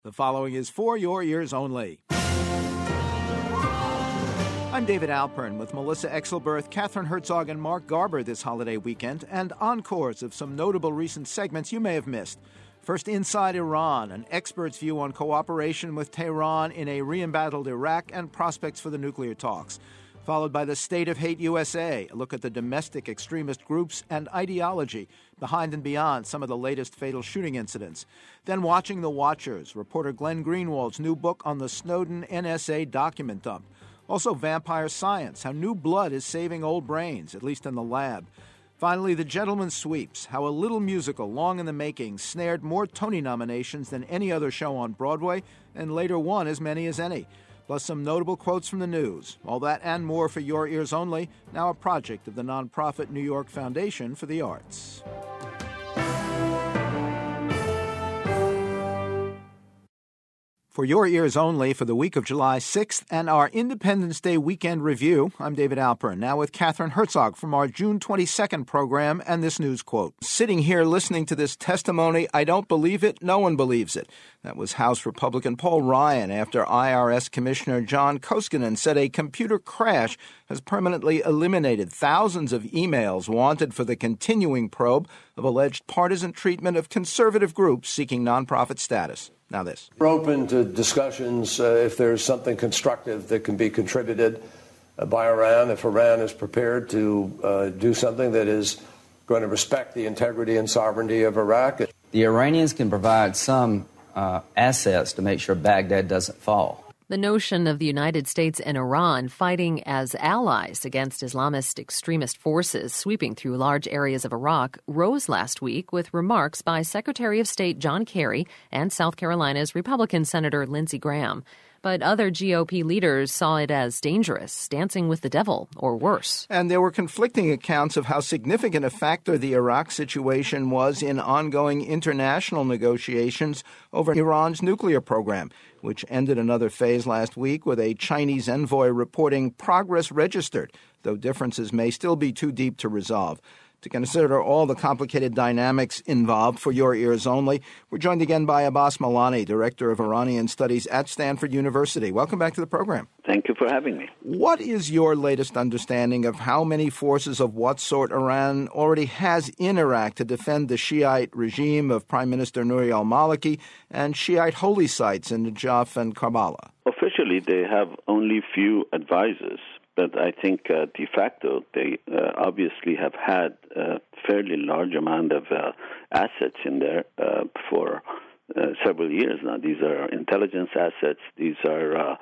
The following is For Your Ears Only. I'm David Alpern with Melissa Exelberth, Catherine Herzog, and Mark Garber this holiday weekend, and encores of some notable recent segments you may have missed. First, Inside Iran, an expert's view on cooperation with Tehran in a re-embattled Iraq and prospects for the nuclear talks. Followed by the State of Hate USA, a look at the domestic extremist groups and ideology behind and beyond some of the latest fatal shooting incidents. Then Watching the Watchers, reporter Glenn Greenwald's new book on the Snowden NSA document dump. Also Vampire Science, how new blood is saving old brains, at least in the lab. Finally, The Gentleman Sweeps, how a little musical long in the making snared more Tony nominations than any other show on Broadway and later won as many as any. Plus some notable quotes from the news. All that and more for Your Ears Only, now a project of the nonprofit New York Foundation for the Arts. For Your Ears Only for the week of July 6th and our Independence Day weekend review, I'm David Alpern, now with Catherine Herzog from our June 22nd program and this news quote. Sitting here listening to this testimony, I don't believe it, no one believes it. That was House Republican Paul Ryan after IRS Commissioner John Koskinen said a computer crash has permanently eliminated thousands of emails wanted for the continuing probe of alleged partisan treatment of conservative groups seeking nonprofit status. Now this. We're open to discussions if there's something constructive that can be contributed by Iran, if Iran is prepared to do something that is going to respect the integrity and sovereignty of Iraq. The Iranians can provide some assets to make sure Baghdad doesn't fall. The notion of the United States and Iran fighting as allies against Islamist extremist forces sweeping through large areas of Iraq rose last week with remarks by Secretary of State John Kerry and South Carolina's Republican Senator Lindsey Graham. But other GOP leaders saw it as dangerous, dancing with the devil, or worse. And there were conflicting accounts of how significant a factor the Iraq situation was in ongoing international negotiations over Iran's nuclear program, which ended another phase last week with a Chinese envoy reporting progress registered, though differences may still be too deep to resolve. To consider all the complicated dynamics involved for Your Ears Only, we're joined again by Abbas Milani, Director of Iranian Studies at Stanford University. Welcome back to the program. Thank you for having me. What is your latest understanding of how many forces of what sort Iran already has in Iraq to defend the Shiite regime of Prime Minister Nouri al-Maliki and Shiite holy sites in Najaf and Karbala? Officially, they have only few advisors. But I think de facto, they obviously have had a fairly large amount of assets in there for several years now. These are intelligence assets. These are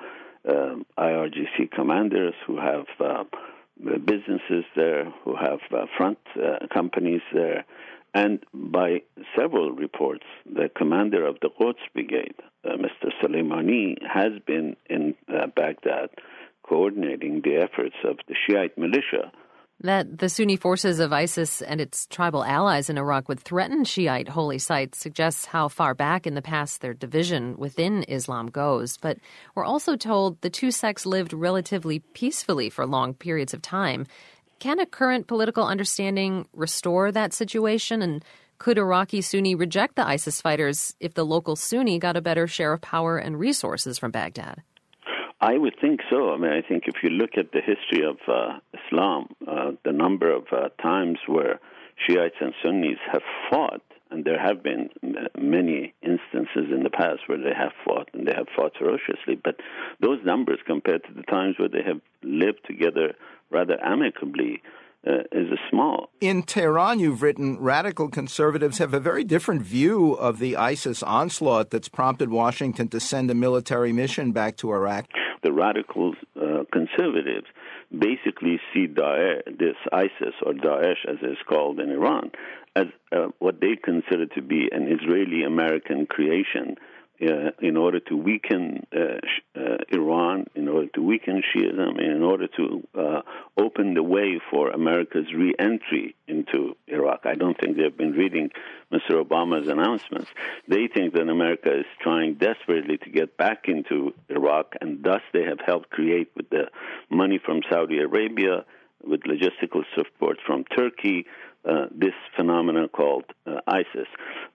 IRGC commanders who have businesses there, who have front companies there. And by several reports, the commander of the Quds Brigade, Mr. Soleimani, has been in Baghdad coordinating the efforts of the Shiite militia. That the Sunni forces of ISIS and its tribal allies in Iraq would threaten Shiite holy sites suggests how far back in the past their division within Islam goes. But we're also told the two sects lived relatively peacefully for long periods of time. Can a current political understanding restore that situation? And could Iraqi Sunni reject the ISIS fighters if the local Sunni got a better share of power and resources from Baghdad? I would think so. I mean, I think if you look at the history of Islam, the number of times where Shiites and Sunnis have fought, and there have been many instances in the past where they have fought, and they have fought ferociously, but those numbers compared to the times where they have lived together rather amicably is small. In Tehran, you've written, radical conservatives have a very different view of the ISIS onslaught that's prompted Washington to send a military mission back to Iraq. The radical conservatives basically see this ISIS, or Daesh as it's called in Iran, as what they consider to be an Israeli-American creation in order to weaken Iran, in order to weaken Shiism, and in order to open the way for America's re-entry into Iraq. I don't think they've been reading Mr. Obama's announcements. They think that America is trying desperately to get back into Iraq, and thus they have helped create, with the money from Saudi Arabia, with logistical support from Turkey, this phenomenon called ISIS.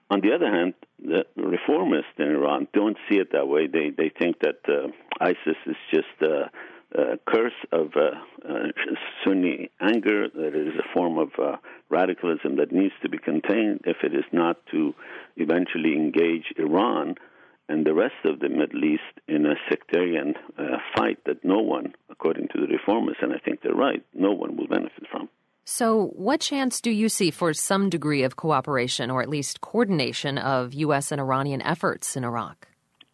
On the other hand, the reformists in Iran don't see it that way. They think that ISIS is just a curse of Sunni anger, that it is a form of radicalism that needs to be contained if it is not to eventually engage Iran and the rest of the Middle East in a sectarian fight that no one, according to the reformists, and I think they're right, no one will benefit from. So what chance do you see for some degree of cooperation or at least coordination of U.S. and Iranian efforts in Iraq?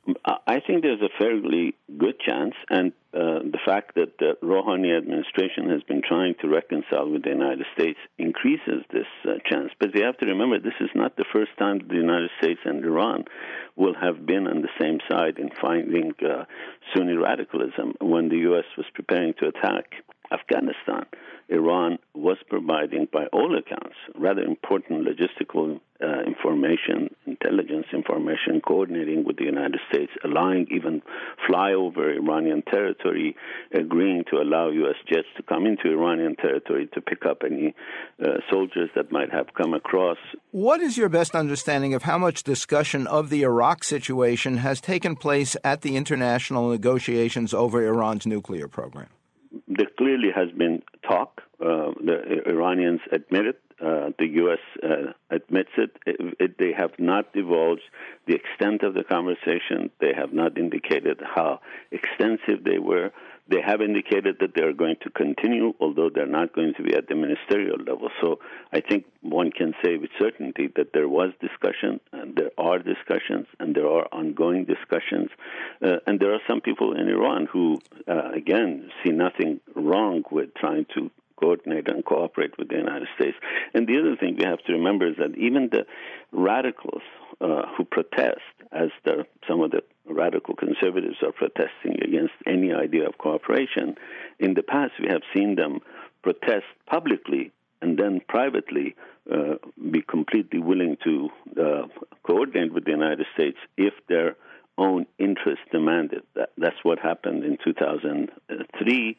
I think there's a fairly good chance, and the fact that the Rouhani administration has been trying to reconcile with the United States increases this chance. But you have to remember, this is not the first time that the United States and Iran will have been on the same side in fighting Sunni radicalism. When the U.S. was preparing to attack Afghanistan, Iran was providing, by all accounts, rather important logistical information, intelligence information, coordinating with the United States, allowing even flyover Iranian territory, agreeing to allow U.S. jets to come into Iranian territory to pick up any soldiers that might have come across. What is your best understanding of how much discussion of the Iraq situation has taken place at the international negotiations over Iran's nuclear program? There clearly has been talk. The Iranians admit it. The U.S. admits it. They have not divulged the extent of the conversation. They have not indicated how extensive they were. They have indicated that they are going to continue, although they're not going to be at the ministerial level. So I think one can say with certainty that there was discussion, and there are discussions, and there are ongoing discussions. And there are some people in Iran who, again, see nothing wrong with trying to coordinate and cooperate with the United States. And the other thing we have to remember is that even the radicals who protest, as some of the radical conservatives are protesting against any idea of cooperation, in the past we have seen them protest publicly and then privately be completely willing to coordinate with the United States if their own interests demanded. That's what happened in 2003,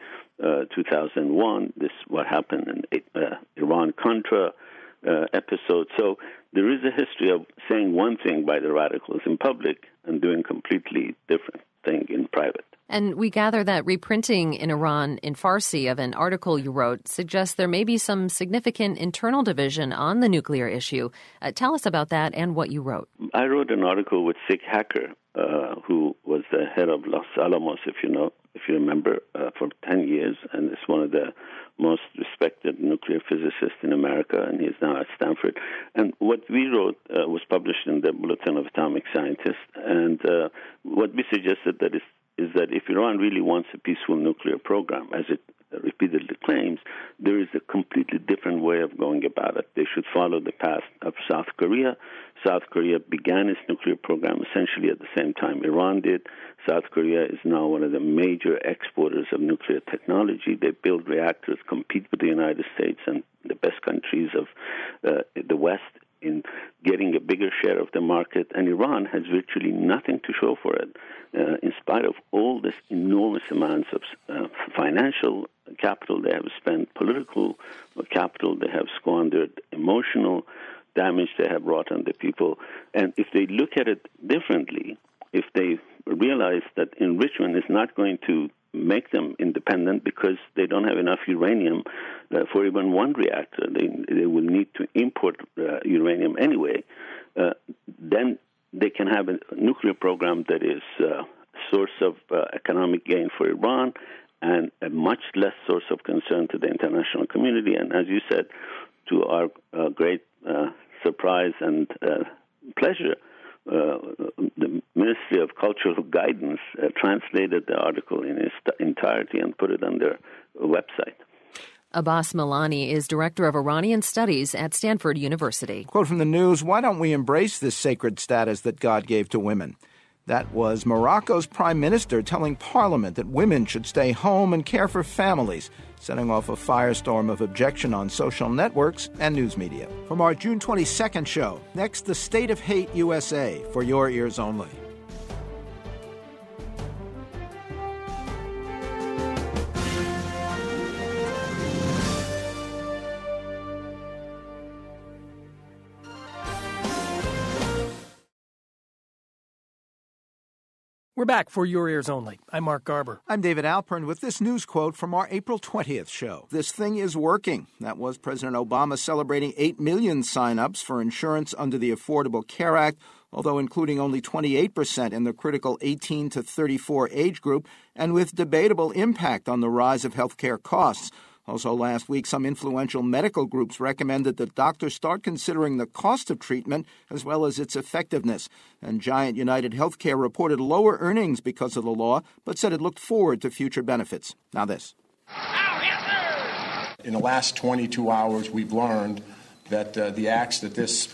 2001. This is what happened in Iran-Contra episode. So there is a history of saying one thing by the radicals in public and doing completely different thing in private. And we gather that reprinting in Iran in Farsi of an article you wrote suggests there may be some significant internal division on the nuclear issue. Tell us about that and what you wrote. I wrote an article with Sikh Hacker, who was the head of Los Alamos, if you remember, for 10 years, and is one of the most respected nuclear physicists in America, and he's now at Stanford. And what we wrote was published in the Bulletin of Atomic Scientists, and what we suggested is that if Iran really wants a peaceful nuclear program, as it repeatedly claims, there is a completely different way of going about it. They should follow the path of South Korea. South Korea began its nuclear program essentially at the same time Iran did. South Korea is now one of the major exporters of nuclear technology. They build reactors, compete with the United States and the best countries of the West in getting a bigger share of the market, and Iran has virtually nothing to show for it, in spite of all this enormous amounts of financial capital they have spent, political capital they have squandered, emotional damage they have brought on the people. And if they look at it differently, if they realize that enrichment is not going to make them independent because they don't have enough uranium for even one reactor. They will need to import uranium anyway. Then they can have a nuclear program that is a source of economic gain for Iran and a much less source of concern to the international community. And as you said, to our great surprise and pleasure, the Ministry of Cultural Guidance translated the article in its entirety and put it on their website. Abbas Milani is Director of Iranian Studies at Stanford University. Quote from the news, "Why don't we embrace this sacred status that God gave to women?" That was Morocco's prime minister telling Parliament that women should stay home and care for families, setting off a firestorm of objection on social networks and news media. From our June 22nd show, next, The State of Hate USA, for your ears only. We're back for Your Ears Only. I'm Mark Garber. I'm David Alpern with this news quote from our April 20th show. This thing is working. That was President Obama celebrating 8 million sign-ups for insurance under the Affordable Care Act, although including only 28% in the critical 18 to 34 age group, and with debatable impact on the rise of health care costs. Also last week, some influential medical groups recommended that doctors start considering the cost of treatment as well as its effectiveness. And Giant United Healthcare reported lower earnings because of the law, but said it looked forward to future benefits. Now this. In the last 22 hours, we've learned that the acts that this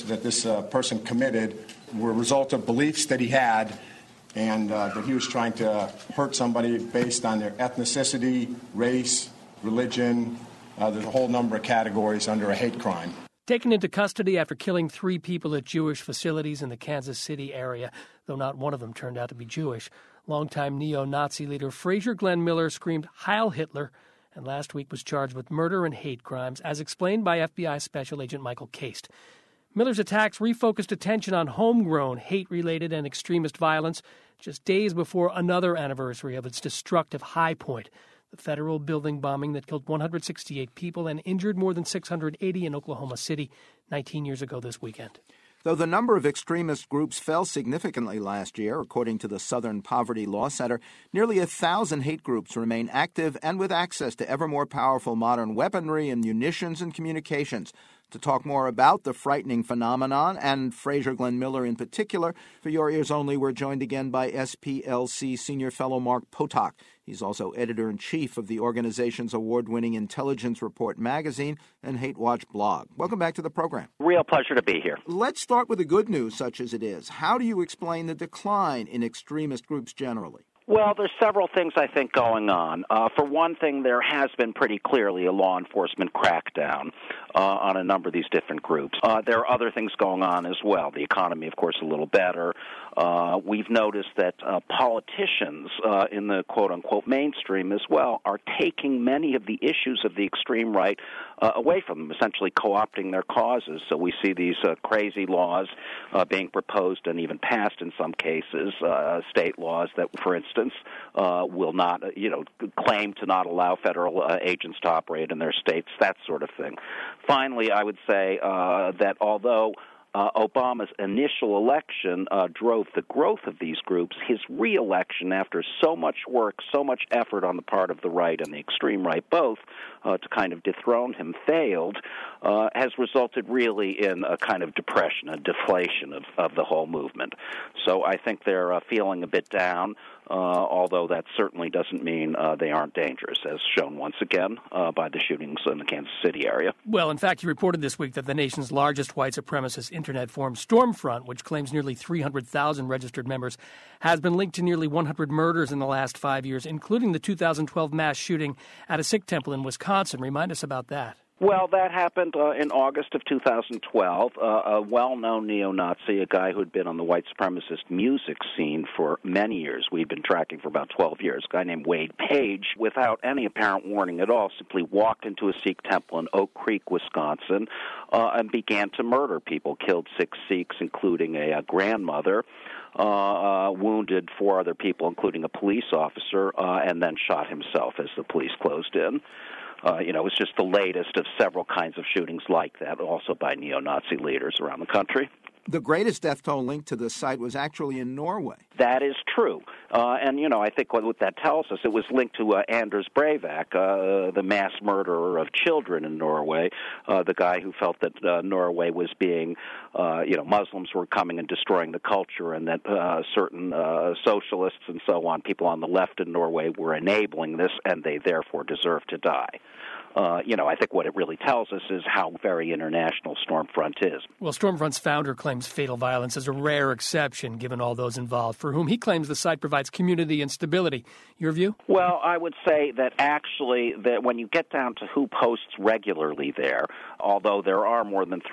person committed were a result of beliefs that he had, and that he was trying to hurt somebody based on their ethnicity, race, religion. There's a whole number of categories under a hate crime. Taken into custody after killing 3 people at Jewish facilities in the Kansas City area, though not one of them turned out to be Jewish. Longtime neo-Nazi leader Frazier Glenn Miller screamed Heil Hitler, and last week was charged with murder and hate crimes, as explained by FBI Special Agent Michael Cast. Miller's attacks refocused attention on homegrown, hate-related and extremist violence just days before another anniversary of its destructive high point, the federal building bombing that killed 168 people and injured more than 680 in Oklahoma City 19 years ago this weekend. Though the number of extremist groups fell significantly last year, according to the Southern Poverty Law Center, nearly 1,000 hate groups remain active and with access to ever more powerful modern weaponry and munitions and communications. To talk more about the frightening phenomenon, and Frazier Glenn Miller in particular, for Your Ears Only, we're joined again by SPLC Senior Fellow Mark Potok. He's also editor-in-chief of the organization's award-winning Intelligence Report magazine and Hate Watch blog. Welcome back to the program. Real pleasure to be here. Let's start with the good news, such as it is. How do you explain the decline in extremist groups generally? Well, there's several things, I think, going on. For one thing, there has been pretty clearly a law enforcement crackdown on a number of these different groups. There are other things going on as well. The economy, of course, a little better. We've noticed that politicians in the quote-unquote mainstream as well are taking many of the issues of the extreme right away from them, essentially co-opting their causes. So we see these crazy laws being proposed and even passed in some cases, state laws that, for instance, will not, claim to not allow federal agents to operate in their states, that sort of thing. Finally, I would say that although Obama's initial election drove the growth of these groups, his re-election, after so much work, so much effort on the part of the right and the extreme right both, to kind of dethrone him, failed, has resulted really in a kind of depression, a deflation of the whole movement. So I think they're feeling a bit down, although that certainly doesn't mean they aren't dangerous, as shown once again by the shootings in the Kansas City area. Well, in fact, you reported this week that the nation's largest white supremacist internet forum, Stormfront, which claims nearly 300,000 registered members, has been linked to nearly 100 murders in the last 5 years, including the 2012 mass shooting at a Sikh temple in Wisconsin. Remind us about that. Well, that happened in August of 2012. A well-known neo-Nazi, a guy who had been on the white supremacist music scene for many years, we've been tracking for about 12 years, a guy named Wade Page, without any apparent warning at all, simply walked into a Sikh temple in Oak Creek, Wisconsin, and began to murder people, killed 6 Sikhs, including a grandmother, wounded 4 other people, including a police officer, and then shot himself as the police closed in. It's just the latest of several kinds of shootings like that, also by neo-Nazi leaders around the country. The greatest death toll linked to the site was actually in Norway. That is true. I think what that tells us, it was linked to Anders Breivik, the mass murderer of children in Norway, the guy who felt that Norway was being, Muslims were coming and destroying the culture, and that certain socialists and so on, people on the left in Norway, were enabling this, and they therefore deserve to die. I think what it really tells us is how very international Stormfront is. Well, Stormfront's founder claims fatal violence is a rare exception, given all those involved, for whom he claims the site provides community and stability. Your view? Well, I would say that actually, that when you get down to who posts regularly there, although there are more than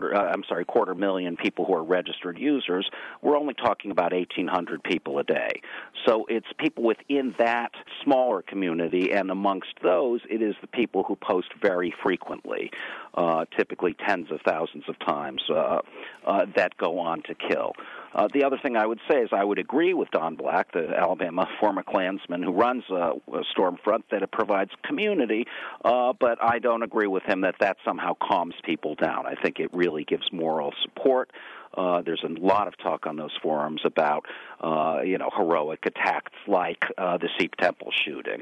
250,000 people who are registered users, we're only talking about 1,800 people a day. So it's people within that smaller community, and amongst those, it is the people who post very frequently, typically tens of thousands of times, that go on to kill. The other thing I would say is I would agree with Don Black, the Alabama former Klansman who runs Stormfront, that it provides community, but I don't agree with him that somehow calms people down. I think it really gives moral support. There's a lot of talk on those forums about, heroic attacks like the Sikh temple shooting.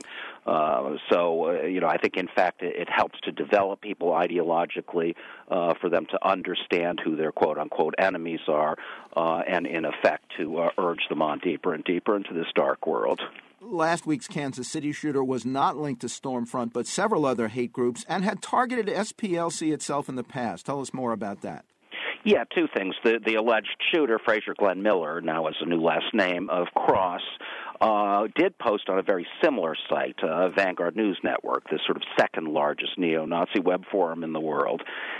I think, in fact, it helps to develop people ideologically for them to understand who their quote-unquote enemies are and, in effect, to urge them on deeper and deeper into this dark world. Last week's Kansas City shooter was not linked to Stormfront, but several other hate groups, and had targeted SPLC itself in the past. Tell us more about that. Yeah, two things. The alleged shooter, Frazier Glenn Miller, now has a new last name of Cross, did post on a very similar site, Vanguard News Network, the sort of second largest neo-Nazi web forum in the world.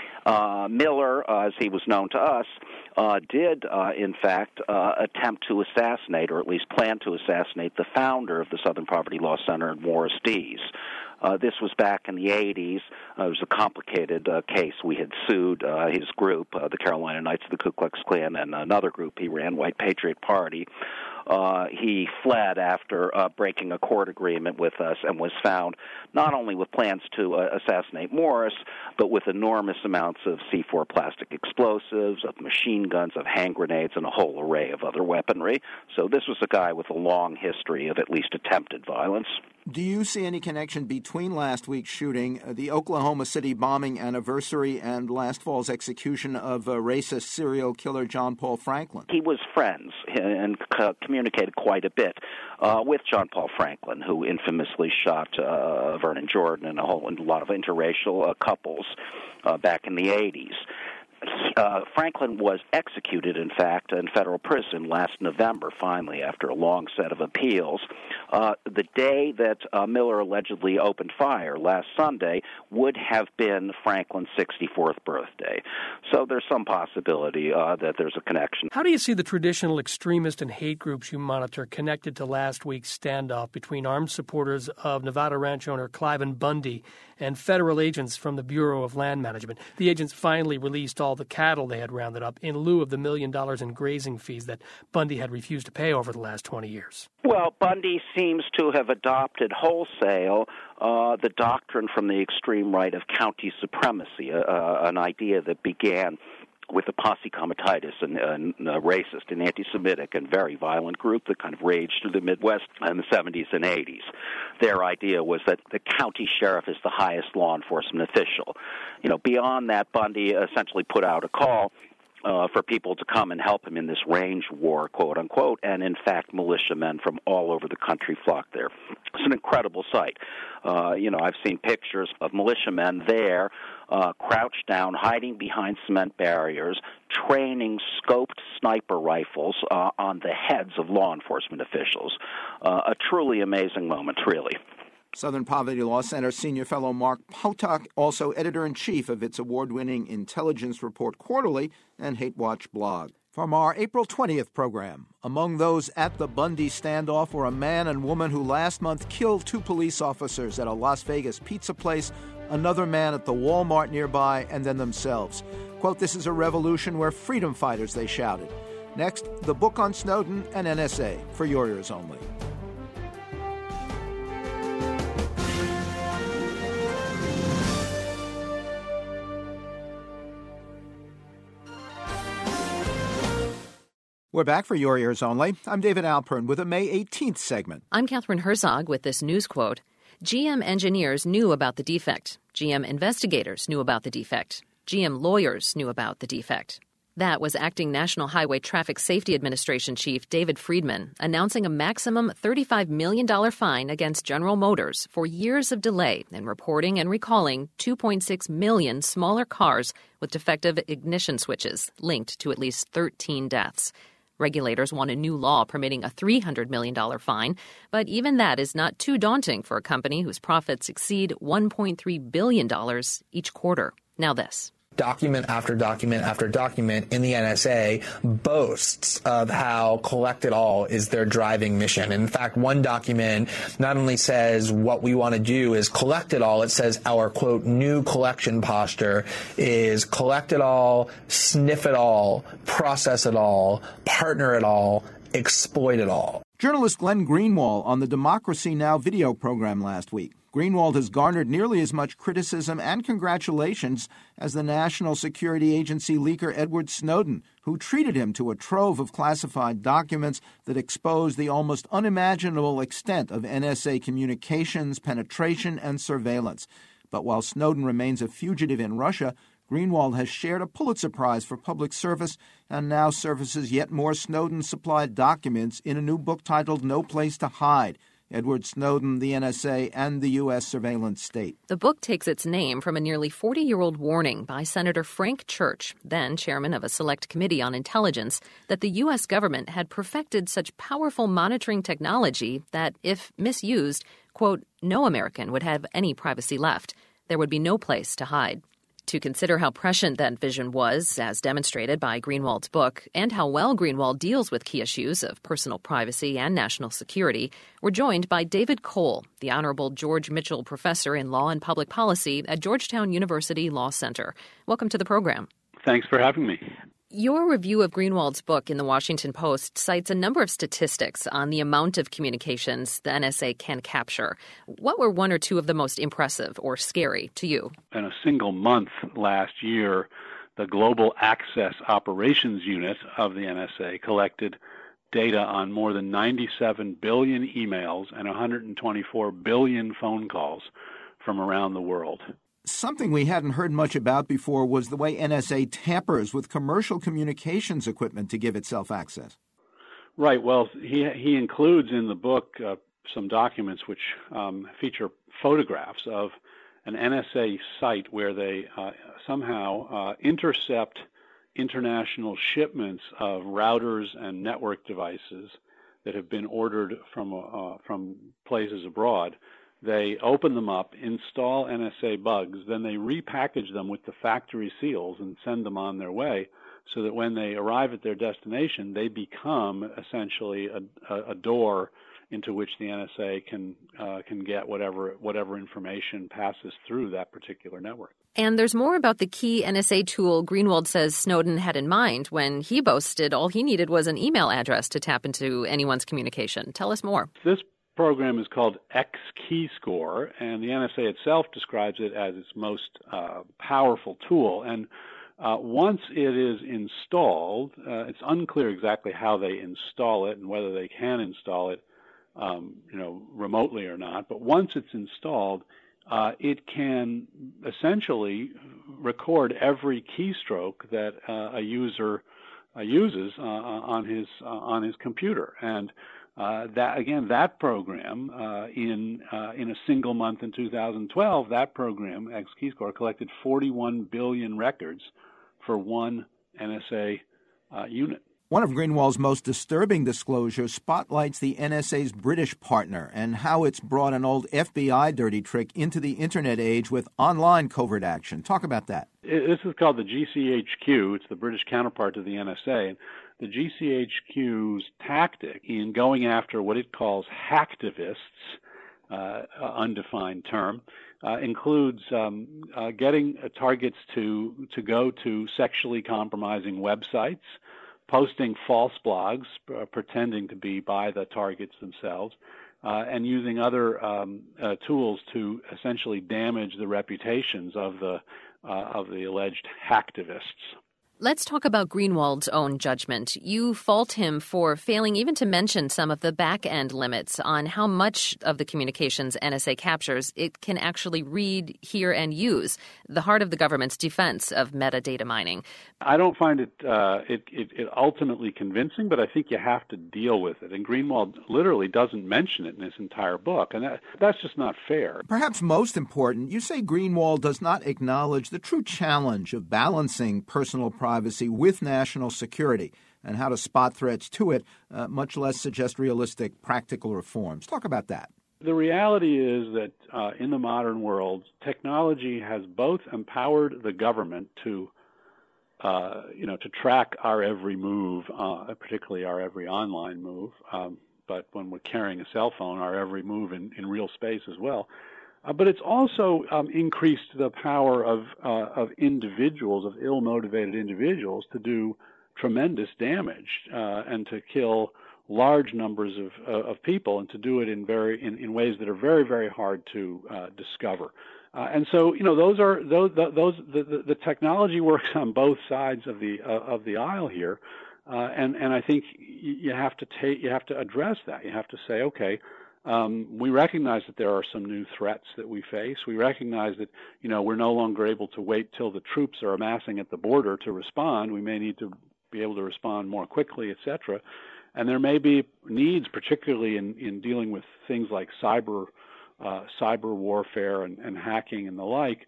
Miller, as he was known to us, did, in fact, attempt to assassinate, or at least plan to assassinate, the founder of the Southern Poverty Law Center, Morris Dees. This was back in the 80s. It was a complicated case. We had sued his group, the Carolina Knights of the Ku Klux Klan, and another group he ran, White Patriot Party. He fled after breaking a court agreement with us and was found not only with plans to assassinate Morris, but with enormous amounts of C4 plastic explosives, of machine guns, of hand grenades, and a whole array of other weaponry. So this was a guy with a long history of at least attempted violence. Do you see any connection between last week's shooting, the Oklahoma City bombing anniversary, and last fall's execution of racist serial killer John Paul Franklin? He was friends and communicated quite a bit with John Paul Franklin, who infamously shot Vernon Jordan and a lot of interracial couples back in the 80s. Franklin was executed, in fact, in federal prison last November, finally, after a long set of appeals. The day that Miller allegedly opened fire, last Sunday, would have been Franklin's 64th birthday. So there's some possibility that there's a connection. How do you see the traditional extremist and hate groups you monitor connected to last week's standoff between armed supporters of Nevada ranch owner Cliven Bundy and federal agents from the Bureau of Land Management? The agents finally released all the cattle they had rounded up in lieu of the $1 million in grazing fees that Bundy had refused to pay over the last 20 years. Well, Bundy seems to have adopted wholesale the doctrine from the extreme right of county supremacy, an idea that began with the Posse Comitatus, a racist and anti-Semitic and very violent group that kind of raged through the Midwest in the 70s and 80s. Their idea was that the county sheriff is the highest law enforcement official. Beyond that, Bundy essentially put out a call for people to come and help him in this range war, quote unquote, and in fact, militiamen from all over the country flocked there. It's an incredible sight. I've seen pictures of militiamen there, crouched down, hiding behind cement barriers, training scoped sniper rifles on the heads of law enforcement officials. A truly amazing moment, really. Southern Poverty Law Center senior fellow Mark Potok, also editor-in-chief of its award-winning Intelligence Report Quarterly and Hate Watch blog. From our April 20th program, among those at the Bundy standoff were a man and woman who last month killed 2 police officers at a Las Vegas pizza place, another man at the Walmart nearby, and then themselves. Quote, "This is a revolution. We're freedom fighters," they shouted. Next, the book on Snowden and NSA, for your ears only. We're back for your ears only. I'm David Alpern with a May 18th segment. I'm Catherine Herzog with this news quote. GM engineers knew about the defect. GM investigators knew about the defect. GM lawyers knew about the defect. That was Acting National Highway Traffic Safety Administration Chief David Friedman announcing a maximum $35 million fine against General Motors for years of delay in reporting and recalling 2.6 million smaller cars with defective ignition switches linked to at least 13 deaths. Regulators want a new law permitting a $300 million fine, but even that is not too daunting for a company whose profits exceed $1.3 billion each quarter. Now this. document after document after document in the NSA boasts of how collect it all is their driving mission. And in fact, one document not only says what we want to do is collect it all, it says our, quote, new collection posture is collect it all, sniff it all, process it all, partner it all, exploit it all. Journalist Glenn Greenwald on the Democracy Now! Video program last week. Greenwald has garnered nearly as much criticism and congratulations as the National Security Agency leaker Edward Snowden, who treated him to a trove of classified documents that exposed the almost unimaginable extent of NSA communications, penetration, and surveillance. But while Snowden remains a fugitive in Russia, Greenwald has shared a Pulitzer Prize for public service and now surfaces yet more Snowden-supplied documents in a new book titled No Place to Hide, Edward Snowden, the NSA, and the U.S. surveillance state. The book takes its name from a nearly 40-year-old warning by Senator Frank Church, then chairman of a select committee on intelligence, that the U.S. government had perfected such powerful monitoring technology that, if misused, quote, no American would have any privacy left. There would be no place to hide. To consider how prescient that vision was, as demonstrated by Greenwald's book, and how well Greenwald deals with key issues of personal privacy and national security, we're joined by David Cole, the Honorable George Mitchell Professor in Law and Public Policy at Georgetown University Law Center. Welcome to the program. Thanks for having me. Your review of Greenwald's book in the Washington Post cites a number of statistics on the amount of communications the NSA can capture. What were one or two of the most impressive or scary to you? In a single month last year, the Global Access Operations Unit of the NSA collected data on more than 97 billion emails and 124 billion phone calls from around the world. Something we hadn't heard much about before was the way NSA tampers with commercial communications equipment to give itself access. Right. Well, he includes in the book some documents which feature photographs of an NSA site where they somehow intercept international shipments of routers and network devices that have been ordered from places abroad. They open them up, install NSA bugs, then they repackage them with the factory seals and send them on their way so that when they arrive at their destination, they become essentially a door into which the NSA can get whatever information passes through that particular network. And there's more about the key NSA tool Greenwald says Snowden had in mind when he boasted all he needed was an email address to tap into anyone's communication. Tell us more. This program is called X-Keyscore, and the NSA itself describes it as its most powerful tool. And once it is installed, it's unclear exactly how they install it and whether they can install it, remotely or not. But once it's installed, it can essentially record every keystroke that a user uses on his computer. And that program in a single month in 2012, that program, X-Keyscore, collected 41 billion records for one NSA unit. One of Greenwald's most disturbing disclosures spotlights the NSA's British partner and how it's brought an old FBI dirty trick into the Internet age with online covert action. Talk about that. This is called the GCHQ. It's the British counterpart to the NSA. And the GCHQ's tactic in going after what it calls hacktivists, undefined term, includes getting targets to go to sexually compromising websites, posting false blogs, pretending to be by the targets themselves, and using other tools to essentially damage the reputations of the alleged hacktivists. Let's talk about Greenwald's own judgment. You fault him for failing even to mention some of the back-end limits on how much of the communications NSA captures it can actually read, hear, and use, the heart of the government's defense of metadata mining. I don't find it ultimately convincing, but I think you have to deal with it. And Greenwald literally doesn't mention it in his entire book, and that's just not fair. Perhaps most important, you say Greenwald does not acknowledge the true challenge of balancing personal privacy with national security and how to spot threats to it, much less suggest realistic practical reforms. Talk about that. The reality is that in the modern world, technology has both empowered the government to track our every move, particularly our every online move. But when we're carrying a cell phone, our every move in real space as well. But it's also increased the power of individuals, of ill-motivated individuals, to do tremendous damage and to kill large numbers of people, and to do it in ways that are very, very hard to discover. And so, the technology works on both sides of the aisle here, and I think you have to address that. You have to say, okay, we recognize that there are some new threats that we face. We recognize that we're no longer able to wait till the troops are amassing at the border to respond. We may need to be able to respond more quickly, et cetera. And there may be needs, particularly in dealing with things like cyber warfare and hacking and the like,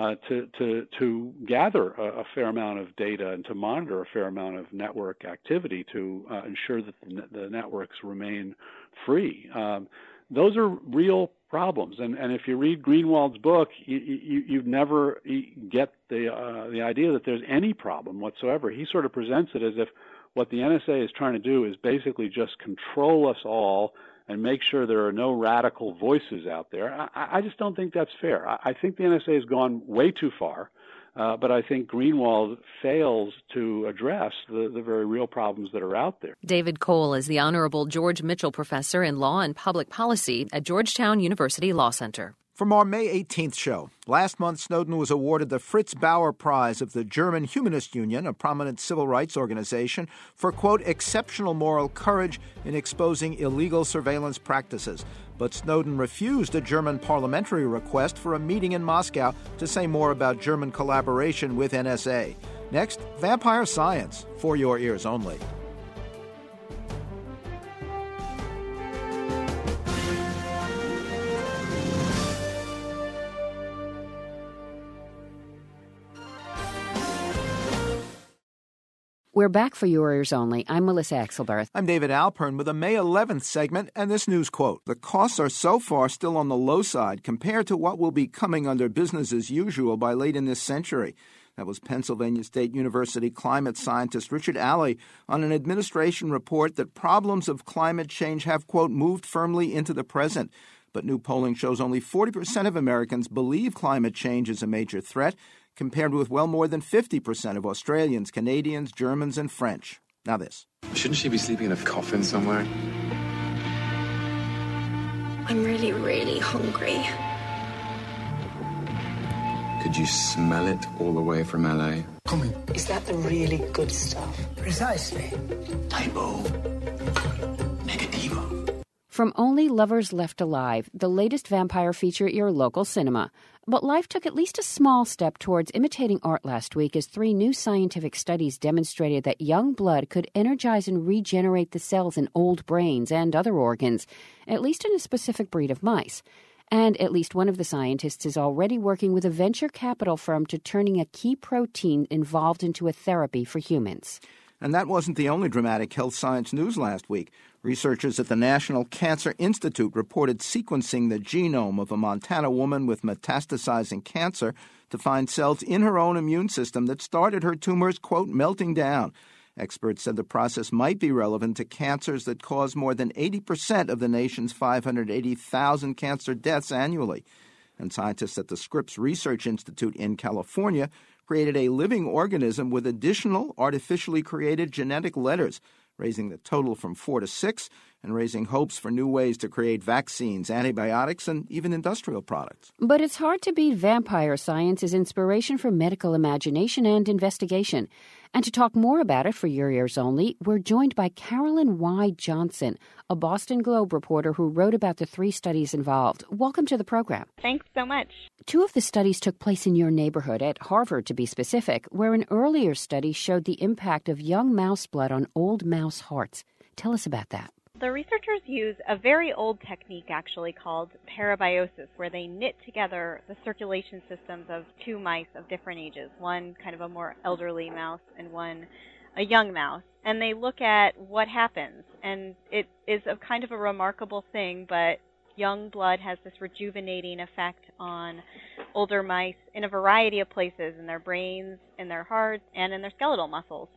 to gather a fair amount of data and to monitor a fair amount of network activity to ensure that the networks remain free. Those are real problems, and if you read Greenwald's book, you'd never get the idea that there's any problem whatsoever. He sort of presents it as if what the NSA is trying to do is basically just control us all and make sure there are no radical voices out there. I just don't think that's fair. I think the NSA has gone way too far, but I think Greenwald fails to address the very real problems that are out there. David Cole is the Honorable George Mitchell Professor in Law and Public Policy at Georgetown University Law Center. From our May 18th show, last month Snowden was awarded the Fritz Bauer Prize of the German Humanist Union, a prominent civil rights organization, for, quote, exceptional moral courage in exposing illegal surveillance practices. But Snowden refused a German parliamentary request for a meeting in Moscow to say more about German collaboration with NSA. Next, vampire science, for your ears only. We're back for your ears only. I'm Melissa Exelberth. I'm David Alpern with a May 11th segment and this news quote. The costs are so far still on the low side compared to what will be coming under business as usual by late in this century. That was Pennsylvania State University climate scientist Richard Alley on an administration report that problems of climate change have, quote, moved firmly into the present. But new polling shows only 40% of Americans believe climate change is a major threat, compared with well more than 50% of Australians, Canadians, Germans, and French. Now this. Shouldn't she be sleeping in a coffin somewhere? I'm really, really hungry. Could you smell it all the way from LA? Come in. Is that the really good stuff? Precisely. Typo. Negativo. From Only Lovers Left Alive, the latest vampire feature at your local cinema. But life took at least a small step towards imitating art last week as 3 new scientific studies demonstrated that young blood could energize and regenerate the cells in old brains and other organs, at least in a specific breed of mice. And at least one of the scientists is already working with a venture capital firm to turning a key protein involved into a therapy for humans. And that wasn't the only dramatic health science news last week. Researchers at the National Cancer Institute reported sequencing the genome of a Montana woman with metastasizing cancer to find cells in her own immune system that started her tumors, quote, melting down. Experts said the process might be relevant to cancers that cause more than 80% of the nation's 580,000 cancer deaths annually. And scientists at the Scripps Research Institute in California created a living organism with additional artificially created genetic letters, raising the total from 4 to 6 and raising hopes for new ways to create vaccines, antibiotics, and even industrial products. But it's hard to beat vampire science as inspiration for medical imagination and investigation. And to talk more about it for your ears only, we're joined by Carolyn Y. Johnson, a Boston Globe reporter who wrote about the 3 studies involved. Welcome to the program. Thanks so much. 2 of the studies took place in your neighborhood, at Harvard to be specific, where an earlier study showed the impact of young mouse blood on old mouse hearts. Tell us about that. The researchers use a very old technique actually called parabiosis, where they knit together the circulation systems of 2 mice of different ages, one kind of a more elderly mouse and one a young mouse. And they look at what happens. And it is a kind of a remarkable thing, but young blood has this rejuvenating effect on older mice in a variety of places, in their brains, in their hearts, and in their skeletal muscles.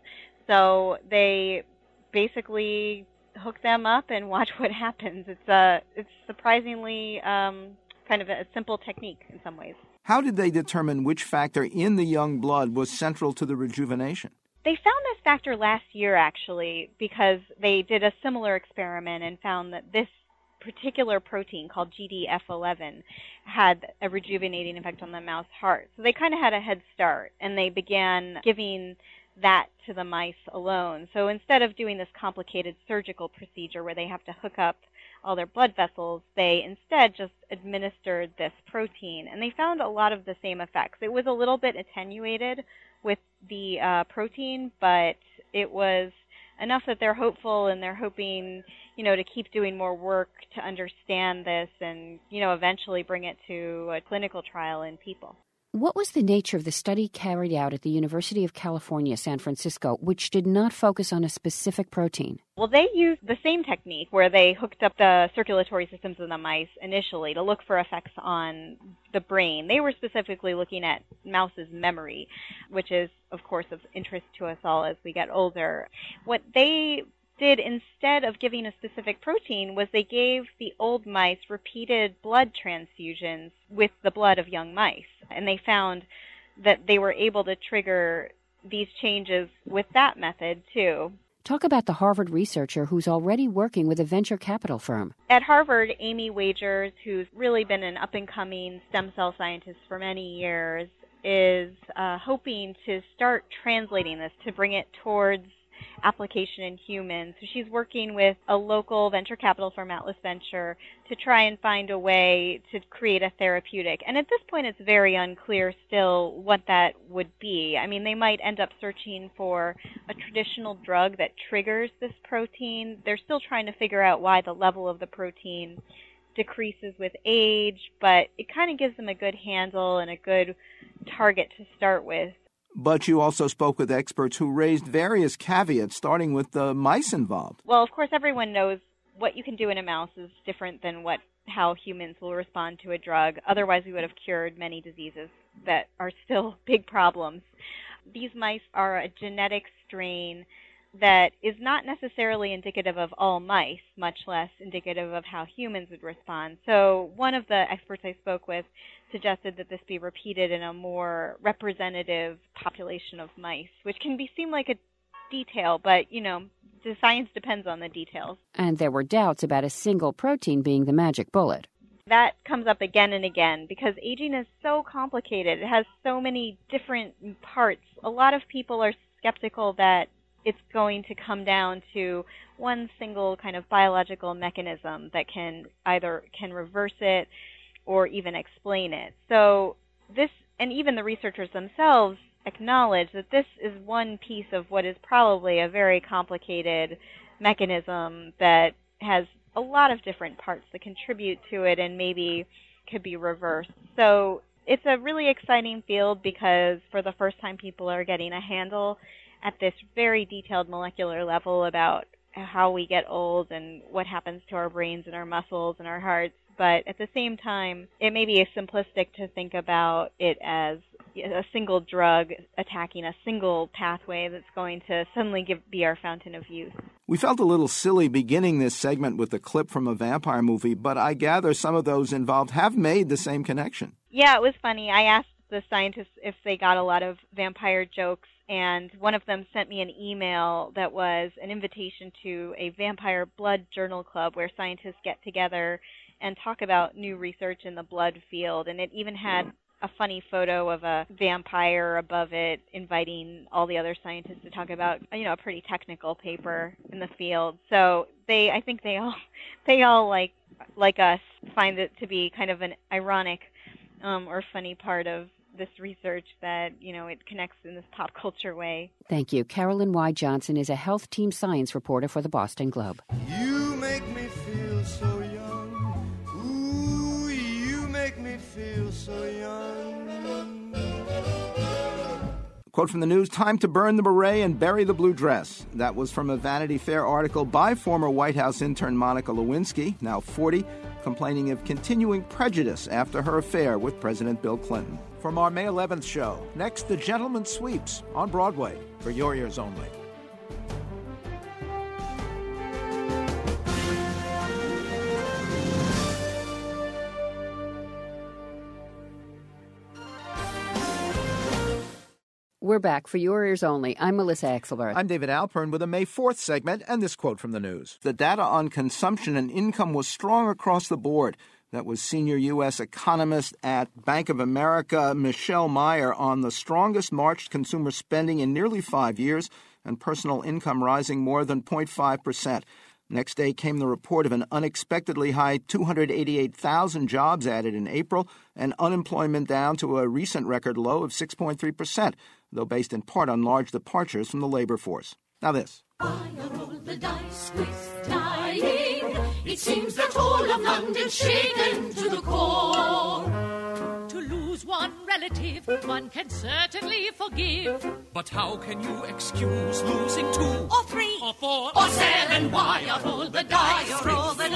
So they basically hook them up and watch what happens. It's surprisingly kind of a simple technique in some ways. How did they determine which factor in the young blood was central to the rejuvenation? They found this factor last year, actually, because they did a similar experiment and found that this particular protein called GDF11 had a rejuvenating effect on the mouse heart. So they kind of had a head start, and they began giving that to the mice alone. So instead of doing this complicated surgical procedure where they have to hook up all their blood vessels, they instead just administered this protein, and they found a lot of the same effects. It was a little bit attenuated with the protein, but it was enough that they're hopeful, and they're hoping, to keep doing more work to understand this and, eventually bring it to a clinical trial in people. What was the nature of the study carried out at the University of California, San Francisco, which did not focus on a specific protein? Well, they used the same technique where they hooked up the circulatory systems of the mice initially to look for effects on the brain. They were specifically looking at mouse's memory, which is, of course, of interest to us all as we get older. What they did instead of giving a specific protein was they gave the old mice repeated blood transfusions with the blood of young mice. And they found that they were able to trigger these changes with that method, too. Talk about the Harvard researcher who's already working with a venture capital firm. At Harvard, Amy Wagers, who's really been an up-and-coming stem cell scientist for many years, is hoping to start translating this to bring it towards application in humans. So she's working with a local venture capital firm, Atlas Venture, to try and find a way to create a therapeutic. And at this point, it's very unclear still what that would be. I mean, they might end up searching for a traditional drug that triggers this protein. They're still trying to figure out why the level of the protein decreases with age, but it kind of gives them a good handle and a good target to start with. But you also spoke with experts who raised various caveats, starting with the mice involved. Well, of course, everyone knows what you can do in a mouse is different than how humans will respond to a drug. Otherwise, we would have cured many diseases that are still big problems. These mice are a genetic strain that is not necessarily indicative of all mice, much less indicative of how humans would respond. So one of the experts I spoke with suggested that this be repeated in a more representative population of mice, which can seem like a detail, but, the science depends on the details. And there were doubts about a single protein being the magic bullet. That comes up again and again because aging is so complicated. It has so many different parts. A lot of people are skeptical that it's going to come down to one single kind of biological mechanism that can reverse it or even explain it. So this, and even the researchers themselves acknowledge that this is one piece of what is probably a very complicated mechanism that has a lot of different parts that contribute to it and maybe could be reversed. So it's a really exciting field because for the first time people are getting a handle at this very detailed molecular level about how we get old and what happens to our brains and our muscles and our hearts. But at the same time, it may be simplistic to think about it as a single drug attacking a single pathway that's going to suddenly be our fountain of youth. We felt a little silly beginning this segment with a clip from a vampire movie, but I gather some of those involved have made the same connection. Yeah, it was funny. I asked the scientists if they got a lot of vampire jokes, and one of them sent me an email that was an invitation to a vampire blood journal club where scientists get together and talk about new research in the blood field. And it even had a funny photo of a vampire above it, inviting all the other scientists to talk about, a pretty technical paper in the field. So I think they all like us find it to be kind of an ironic or funny part of this research that, it connects in this pop culture way. Thank you. Carolyn Y. Johnson is a health team science reporter for the Boston Globe. You make me feel so young. Ooh, you make me feel so young. Quote from the news, time to burn the beret and bury the blue dress. That was from a Vanity Fair article by former White House intern Monica Lewinsky, now 40, complaining of continuing prejudice after her affair with President Bill Clinton. From our May 11th show, next, The Gentleman Sweeps on Broadway, for your ears only. We're back for your ears only. I'm Melissa Exelberth. I'm David Alpern with a May 4th segment and this quote from the news. The data on consumption and income was strong across the board. That was senior U.S. economist at Bank of America, Michelle Meyer, on the strongest March consumer spending in nearly 5 years and personal income rising more than 0.5%. Next day came the report of an unexpectedly high 288,000 jobs added in April and unemployment down to a recent record low of 6.3%, though based in part on large departures from the labor force. Now this. Why are all the dice with dying? It seems that all of London's shaken to the core. To lose one relative, one can certainly forgive. But how can you excuse losing 2 Or 3 or 4 or 7? Why are all the dice with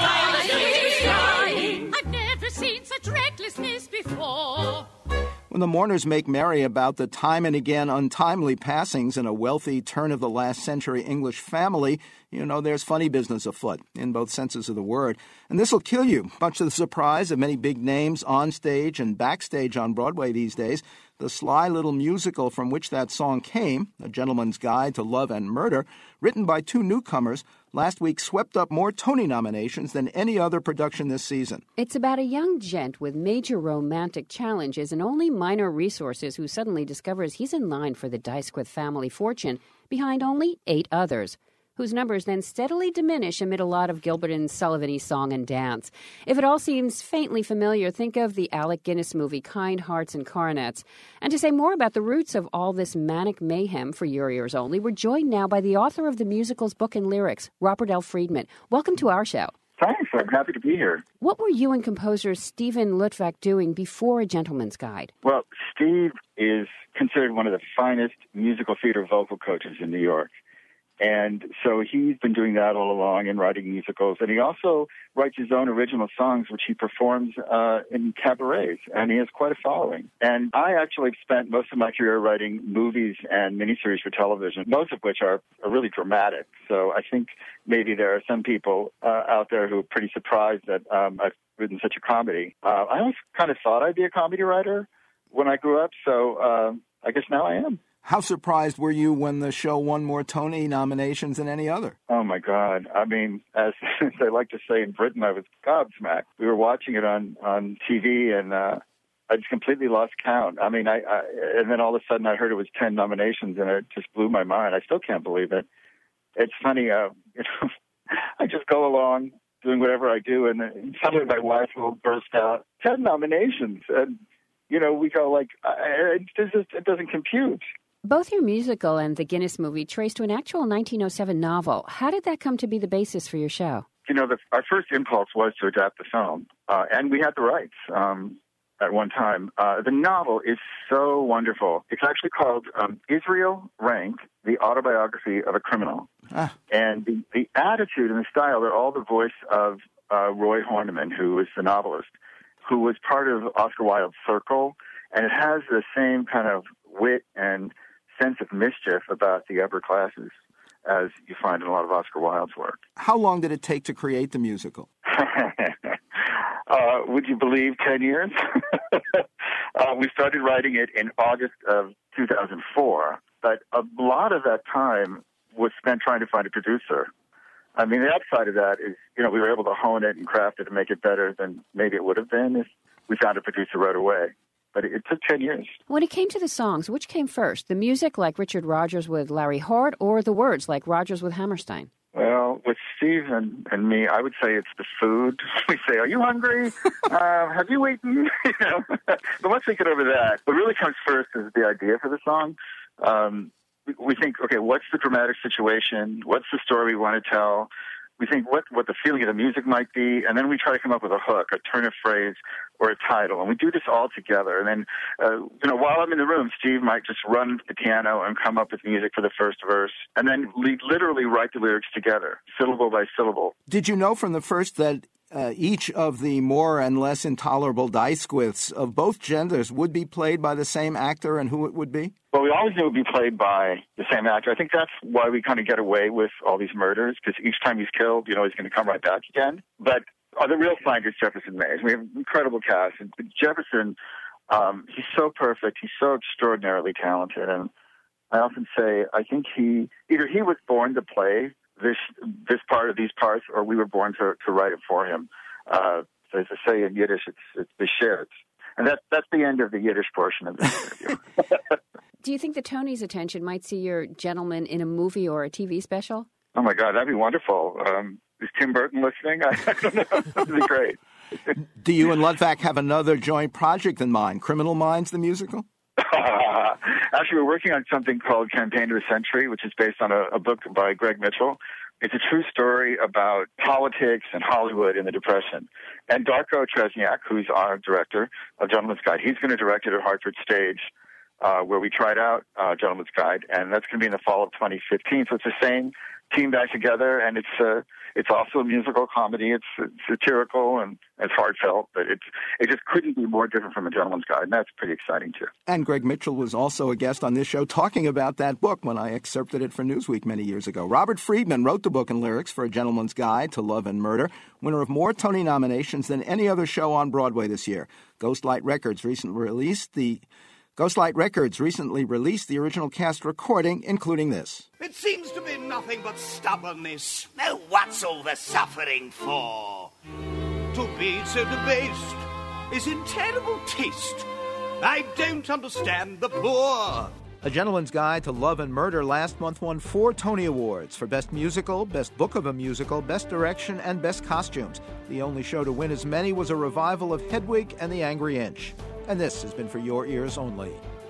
dying? I've never seen such recklessness before. When the mourners make merry about the time and again untimely passings in a wealthy turn-of-the-last-century English family, you know there's funny business afoot, in both senses of the word. And this will kill you, much to the surprise of many big names on stage and backstage on Broadway these days. The sly little musical from which that song came, A Gentleman's Guide to Love and Murder, written by 2 newcomers, last week swept up more Tony nominations than any other production this season. It's about a young gent with major romantic challenges and only minor resources who suddenly discovers he's in line for the Dysquith family fortune behind only 8 others, whose numbers then steadily diminish amid a lot of Gilbert and Sullivan-y song and dance. If it all seems faintly familiar, think of the Alec Guinness movie Kind Hearts and Coronets. And to say more about the roots of all this manic mayhem for your ears only, we're joined now by the author of the musical's book and lyrics, Robert L. Friedman. Welcome to our show. Thanks. I'm happy to be here. What were you and composer Stephen Luttwak doing before A Gentleman's Guide? Well, Steve is considered one of the finest musical theater vocal coaches in New York. And so he's been doing that all along and writing musicals. And he also writes his own original songs, which he performs in cabarets. And he has quite a following. And I actually spent most of my career writing movies and miniseries for television, most of which are really dramatic. So I think maybe there are some people out there who are pretty surprised that I've written such a comedy. I always kind of thought I'd be a comedy writer when I grew up. So I guess now I am. How surprised were you when the show won more Tony nominations than any other? Oh, my God. I mean, as they like to say in Britain, I was gobsmacked. We were watching it on TV, and I just completely lost count. I mean, and then all of a sudden I heard it was 10 nominations, and it just blew my mind. I still can't believe it. It's funny, I just go along doing whatever I do, and suddenly my wife will burst out, 10 nominations. And, we go like, it doesn't compute. Both your musical and the Guinness movie trace to an actual 1907 novel. How did that come to be the basis for your show? Our first impulse was to adapt the film, and we had the rights at one time. The novel is so wonderful. It's actually called Israel Rank, The Autobiography of a Criminal. And the attitude and the style are all the voice of Roy Horniman, who is the novelist, who was part of Oscar Wilde's Circle, and it has the same kind of wit and sense of mischief about the upper classes as you find in a lot of Oscar Wilde's work. How long did it take to create the musical? Would you believe 10 years? We started writing it in August of 2004, but a lot of that time was spent trying to find a producer. I mean, the upside of that is, we were able to hone it and craft it and make it better than maybe it would have been if we found a producer right away. But it took 10 years. When it came to the songs, which came first? The music like Richard Rodgers with Larry Hart, or the words like Rodgers with Hammerstein? Well, with Steve and me, I would say it's the food. We say, are you hungry? Have you eaten? But once we get over that, what really comes first is the idea for the song. We think, okay, what's the dramatic situation? What's the story we want to tell? We think what the feeling of the music might be, and then we try to come up with a hook, a turn of phrase, or a title. And we do this all together. And then, while I'm in the room, Steve might just run to the piano and come up with music for the first verse, and then we literally write the lyrics together, syllable by syllable. Did you know from the first that each of the more and less intolerable die squiths of both genders would be played by the same actor, and who it would be? Well, we always knew it would be played by the same actor. I think that's why we kind of get away with all these murders, because each time he's killed, he's going to come right back again. But the real find is Jefferson Mays. We have an incredible cast. And Jefferson, he's so perfect. He's so extraordinarily talented. And I often say, I think he was born to play this part of these parts, or we were born to write it for him. So as I say in Yiddish, it's beshared. And that's the end of the Yiddish portion of this interview. Do you think the Tony's attention might see your gentleman in a movie or a TV special? Oh, my God, that'd be wonderful. Is Tim Burton listening? I don't know. That'd be great. Do you and Ludwig have another joint project in mind, Criminal Minds, the musical? Actually, we're working on something called Campaign to a Century, which is based on a book by Greg Mitchell. It's a true story about politics and Hollywood in the Depression. And Darko Trezniak, who's our director of Gentleman's Guide, he's going to direct it at Hartford Stage, where we tried out Gentleman's Guide, and that's going to be in the fall of 2015. So it's the same team back together, and it's also a musical comedy. It's satirical and it's heartfelt, but it just couldn't be more different from A Gentleman's Guide, and that's pretty exciting too. And Greg Mitchell was also a guest on this show talking about that book when I excerpted it for Newsweek many years ago. Robert Friedman wrote the book and lyrics for A Gentleman's Guide to Love and Murder, winner of more Tony nominations than any other show on Broadway this year. Ghostlight Records recently released the original cast recording, including this. It seems to be nothing but stubbornness. Now what's all the suffering for? To be so debased is in terrible taste. I don't understand the poor. A Gentleman's Guide to Love and Murder last month won 4 Tony Awards for Best Musical, Best Book of a Musical, Best Direction, and Best Costumes. The only show to win as many was a revival of Hedwig and the Angry Inch. And this has been For Your Ears Only.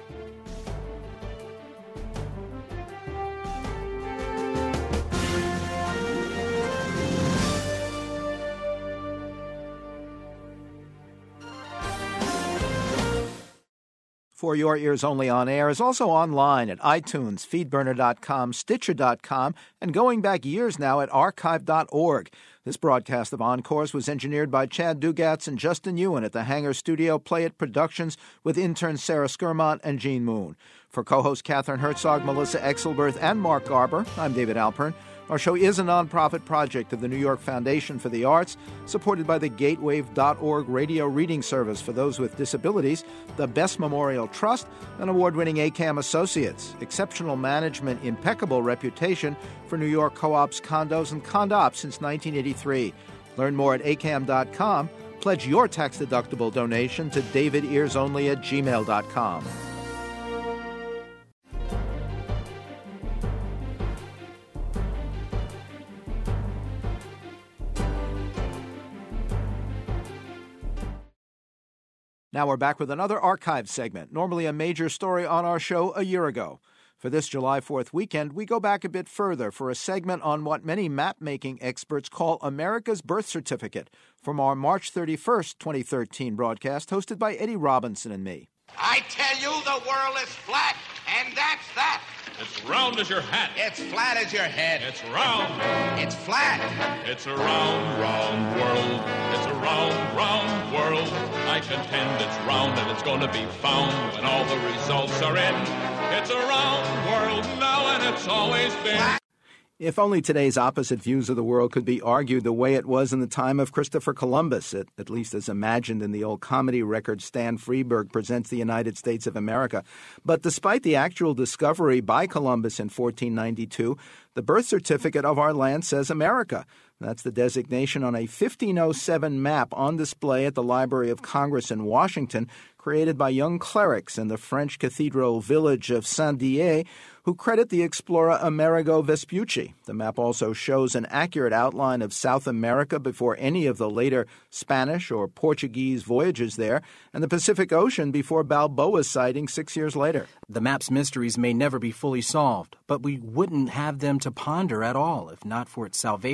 For Your Ears Only on Air is also online at iTunes, FeedBurner.com, Stitcher.com, and going back years now at archive.org. This broadcast of Encores was engineered by Chad Dugatz and Justin Ewan at the Hangar Studio Play It Productions with interns Sarah Skirmont and Gene Moon. For co-hosts Catherine Herzog, Melissa Exelberth, and Mark Garber, I'm David Alpern. Our show is a nonprofit project of the New York Foundation for the Arts, supported by the Gatewave.org radio reading service for those with disabilities, the Best Memorial Trust, and award-winning ACAM Associates, exceptional management, impeccable reputation for New York co-ops, condos, and condops since 1983. Learn more at acam.com. Pledge your tax-deductible donation to davidearsonly@gmail.com. Now we're back with another archive segment, normally a major story on our show a year ago. For this July 4th weekend, we go back a bit further for a segment on what many map-making experts call America's birth certificate from our March 31st, 2013 broadcast hosted by Eddie Robinson and me. I tell you, the world is flat, and that's that. It's round as your hat. It's flat as your head. It's round. It's flat. It's a round, round world. It's a round, round world. I contend it's round and it's going to be found when all the results are in. It's a round world now and it's always been. If only today's opposite views of the world could be argued the way it was in the time of Christopher Columbus, at least as imagined in the old comedy record Stan Freberg Presents the United States of America. But despite the actual discovery by Columbus in 1492, the birth certificate of our land says America. That's the designation on a 1507 map on display at the Library of Congress in Washington, created by young clerics in the French cathedral village of Saint-Dié, who credit the explorer Amerigo Vespucci. The map also shows an accurate outline of South America before any of the later Spanish or Portuguese voyages there, and the Pacific Ocean before Balboa's sighting 6 years later. The map's mysteries may never be fully solved, but we wouldn't have them to ponder at all if not for its salvation by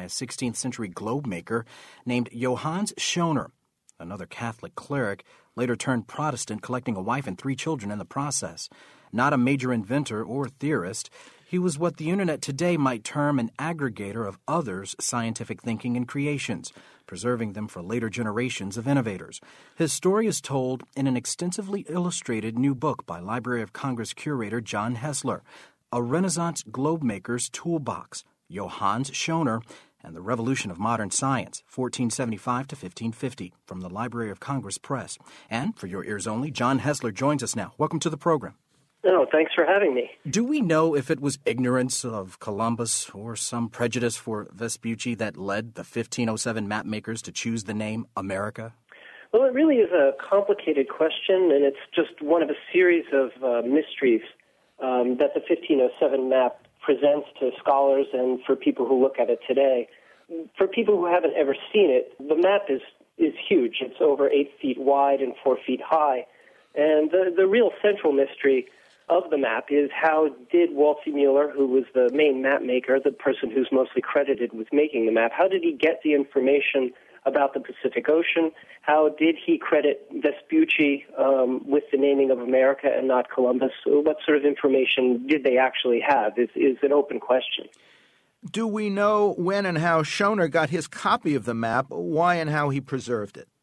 a 16th century globe maker named Johannes Schoner. Another Catholic cleric later turned Protestant, collecting a wife and 3 children in the process. Not a major inventor or theorist, he was what the Internet today might term an aggregator of others' scientific thinking and creations, preserving them for later generations of innovators. His story is told in an extensively illustrated new book by Library of Congress curator John Hessler, A Renaissance Globemaker's Toolbox, Johannes Schoner and the Revolution of Modern Science, 1475 to 1550, from the Library of Congress Press. And, for your ears only, John Hessler joins us now. Welcome to the program. No, thanks for having me. Do we know if it was ignorance of Columbus or some prejudice for Vespucci that led the 1507 map makers to choose the name America? Well, it really is a complicated question, and it's just one of a series of mysteries that the 1507 map presents to scholars and for people who look at it today. For people who haven't ever seen it, the map is huge. It's over 8 feet wide and 4 feet high. And the real central mystery of the map is how did Waldseemüller, who was the main map maker, the person who's mostly credited with making the map, how did he get the information about the Pacific Ocean? How did he credit Vespucci with the naming of America and not Columbus? What sort of information did they actually have is an open question. Do we know when and how Schoner got his copy of the map, why and how he preserved it?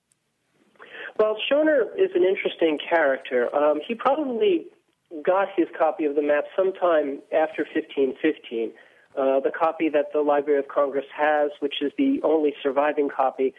Well, Schoner is an interesting character. He probably got his copy of the map sometime after 1515. The copy that the Library of Congress has, which is the only surviving copy,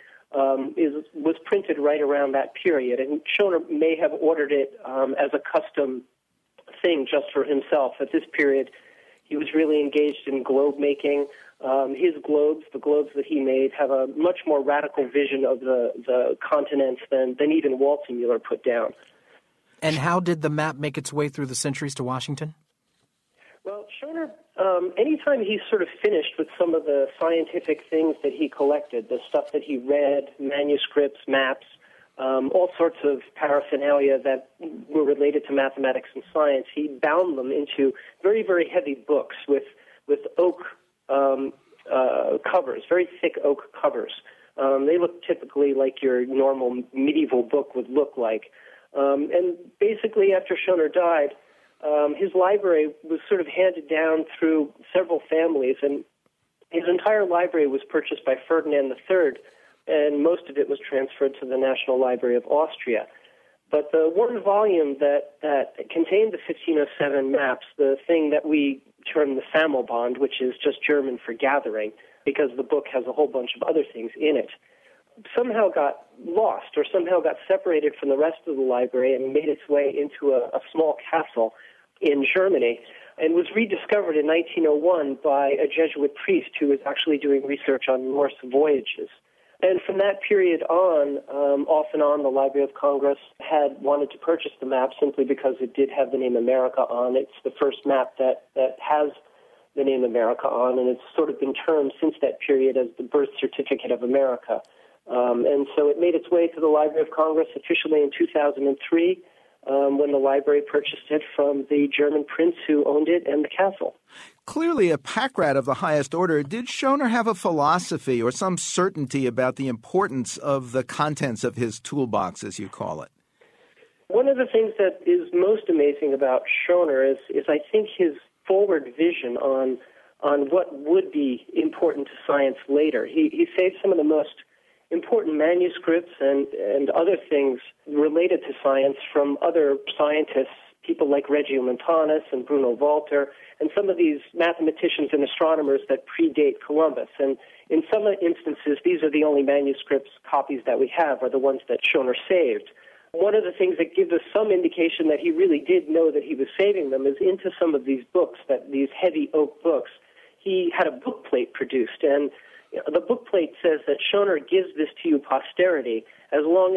was printed right around that period. And Schoner may have ordered it as a custom thing just for himself. At this period, he was really engaged in globe making. His globes, the globes that he made, have a much more radical vision of the continents than even Waldseemüller put down. And how did the map make its way through the centuries to Washington? Well, Schoner, anytime he's sort of finished with some of the scientific things that he collected, the stuff that he read, manuscripts, maps, all sorts of paraphernalia that were related to mathematics and science, he bound them into very, very heavy books with oak covers, very thick oak covers. They look typically like your normal medieval book would look like. And basically, after Schoner died, his library was sort of handed down through several families, and his entire library was purchased by Ferdinand III, and most of it was transferred to the National Library of Austria. But the one volume that contained the 1507 maps, the thing that we term the Sammelband, which is just German for gathering, because the book has a whole bunch of other things in it, somehow got lost or somehow got separated from the rest of the library and made its way into a small castle in Germany and was rediscovered in 1901 by a Jesuit priest who was actually doing research on Norse voyages. And from that period on, off and on, the Library of Congress had wanted to purchase the map simply because it did have the name America on. It's the first map that has the name America on, and it's sort of been termed since that period as the birth certificate of America. And so it made its way to the Library of Congress officially in 2003 when the library purchased it from the German prince who owned it and the castle. Clearly a pack rat of the highest order, did Schoner have a philosophy or some certainty about the importance of the contents of his toolbox, as you call it? One of the things that is most amazing about Schoner is I think his forward vision on what would be important to science later. He saved some of the most important manuscripts and other things related to science from other scientists, people like Reggio Montanus and Bruno Walter, and some of these mathematicians and astronomers that predate Columbus. And in some instances, these are the only manuscripts, copies that we have, are the ones that Schoner saved. One of the things that gives us some indication that he really did know that he was saving them is into some of these books, these heavy oak books. He had a book plate produced, and the book plate says that Schoner gives this to you posterity. As long as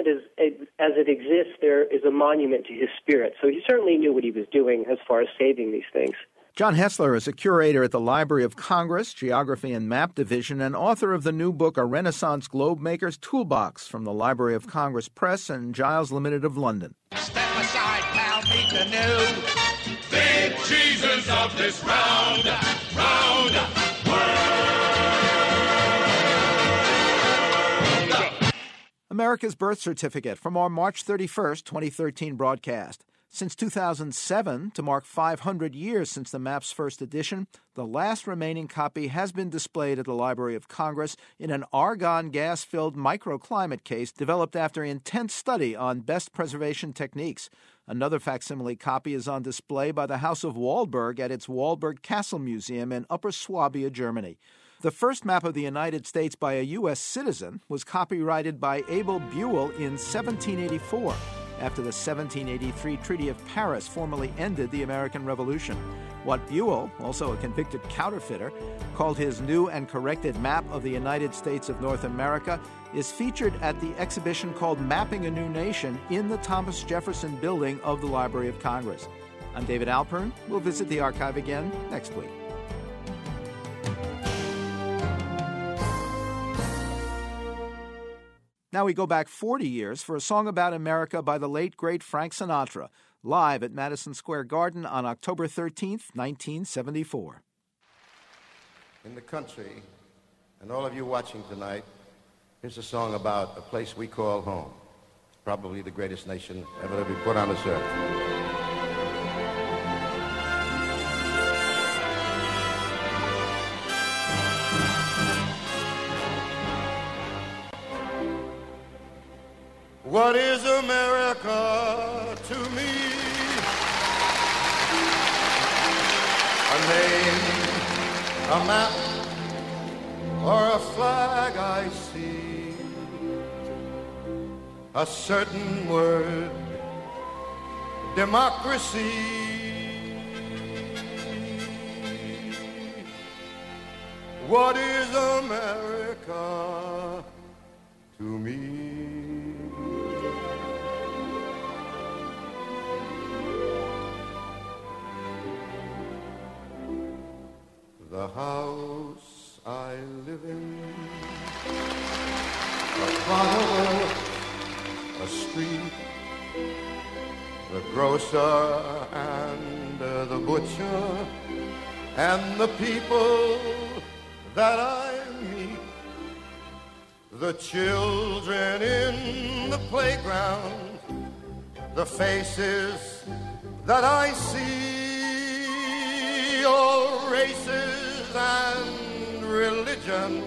it exists, there is a monument to his spirit. So he certainly knew what he was doing as far as saving these things. John Hessler is a curator at the Library of Congress, Geography and Map Division, and author of the new book, A Renaissance Globemaker's Toolbox, from the Library of Congress Press and Giles Limited of London. Step aside, pal, meet the new big cheeses of this round world. America's Birth Certificate from our March 31st, 2013 broadcast. Since 2007, to mark 500 years since the map's first edition, the last remaining copy has been displayed at the Library of Congress in an argon gas-filled microclimate case developed after intense study on best preservation techniques. Another facsimile copy is on display by the House of Waldberg at its Waldberg Castle Museum in Upper Swabia, Germany. The first map of the United States by a U.S. citizen was copyrighted by Abel Buell in 1784, after the 1783 Treaty of Paris formally ended the American Revolution. What Buell, also a convicted counterfeiter, called his new and corrected map of the United States of North America is featured at the exhibition called Mapping a New Nation in the Thomas Jefferson Building of the Library of Congress. I'm David Alpern. We'll visit the archive again next week. Now we go back 40 years for a song about America by the late, great Frank Sinatra, live at Madison Square Garden on October 13th, 1974. In the country, and all of you watching tonight, here's a song about a place we call home, probably the greatest nation ever to be put on this earth. What is America to me? A name, a map, or a flag I see. A certain word, democracy. What is America to me? The house I live in, a flower, a street, the grocer and the butcher, and the people that I meet, the children in the playground, the faces that I see, all races and religions.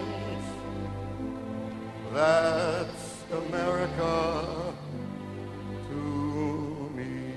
That's America to me.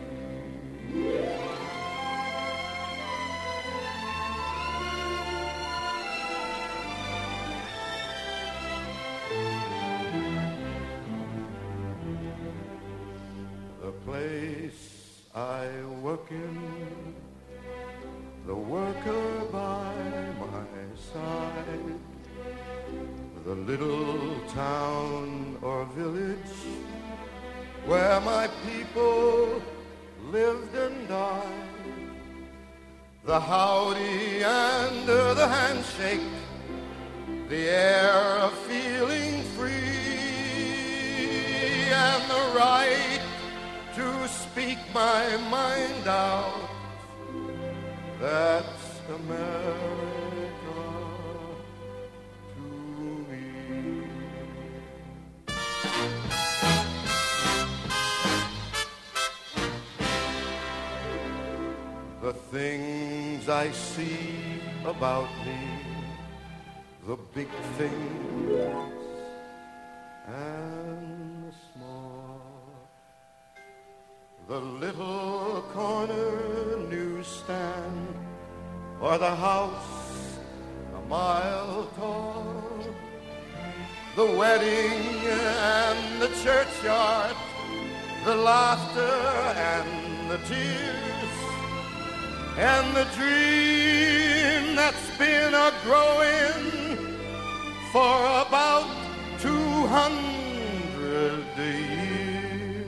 The place I work in, the worker by my side, the little town or village where my people lived and died, the howdy and the handshake, the air of feeling free, and the right to speak my mind out. That's America to me. The things I see about me, the big things and the small, the little corner newsstand, or the house a mile tall, the wedding and the churchyard, the laughter and the tears, and the dream that's been a-growing for about 200 years.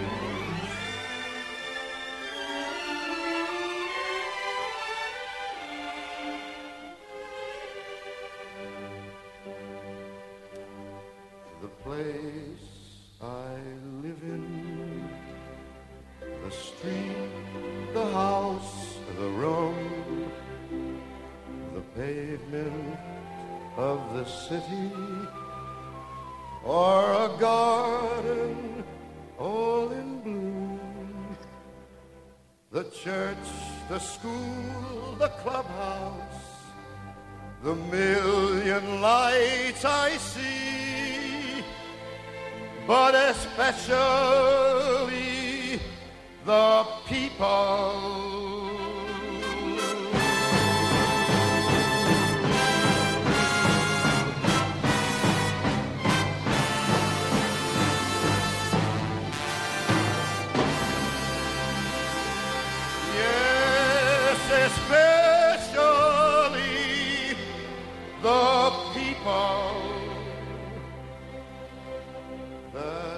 The place I live in, the street, the house, the room, the pavement of the city, or a garden all in bloom. The church, the school, the clubhouse, the million lights I see, but especially the people. Especially the people.